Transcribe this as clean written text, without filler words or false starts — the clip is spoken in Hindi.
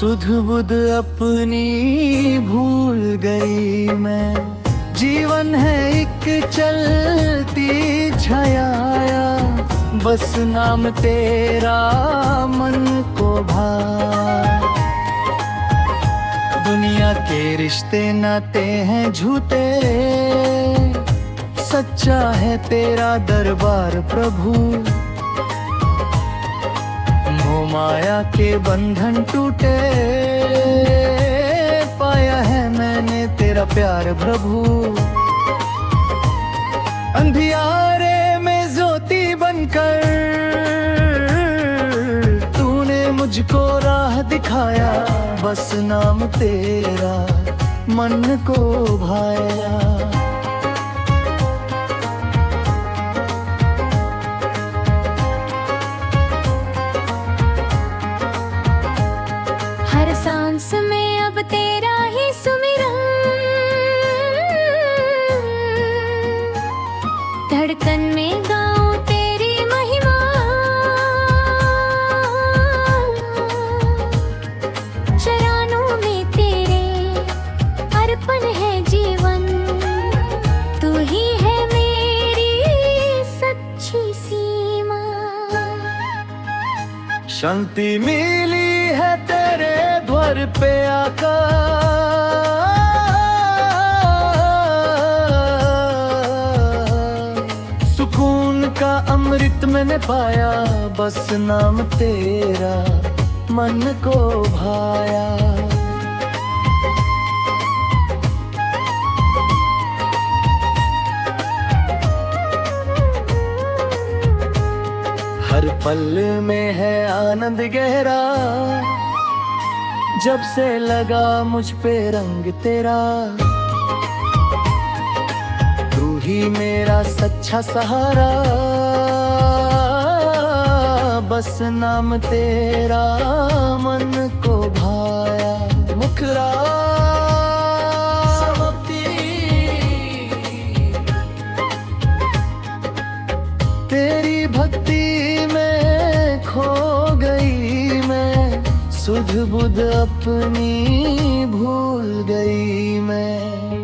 सुध बुध अपनी भूल गई मैं। जीवन है एक चलती छाया, बस नाम तेरा मन को भाए। दुनिया के रिश्ते नाते हैं झूठे, सच्चा है तेरा दरबार प्रभु। मोह माया के बंधन टूटे, पाया है मैंने तेरा प्यार प्रभु। अंधियारे में ज्योति बनकर तूने मुझको राह दिखाया, बस नाम तेरा मन को भाया। हर सांस में अब तेरा ही सुमिरन, धड़कन में गाऊं तेरी महिमा। चरणों में तेरे अर्पण है जीवन, तू ही है मेरी सच्ची सीमा। शांति मिली है तेरे द्वार पे आकर, सुकून का अमृत मैंने पाया, बस नाम तेरा मन को भाया। हर पल में है आनंद गहरा, जब से लगा मुझ पे रंग तेरा। तू ही मेरा सच्चा सहारा, बस नाम तेरा मन को भाया। मुखरा समाप्ति तेरी भक्ति में खो गई मैं, सुध बुध अपनी भूल गई मैं।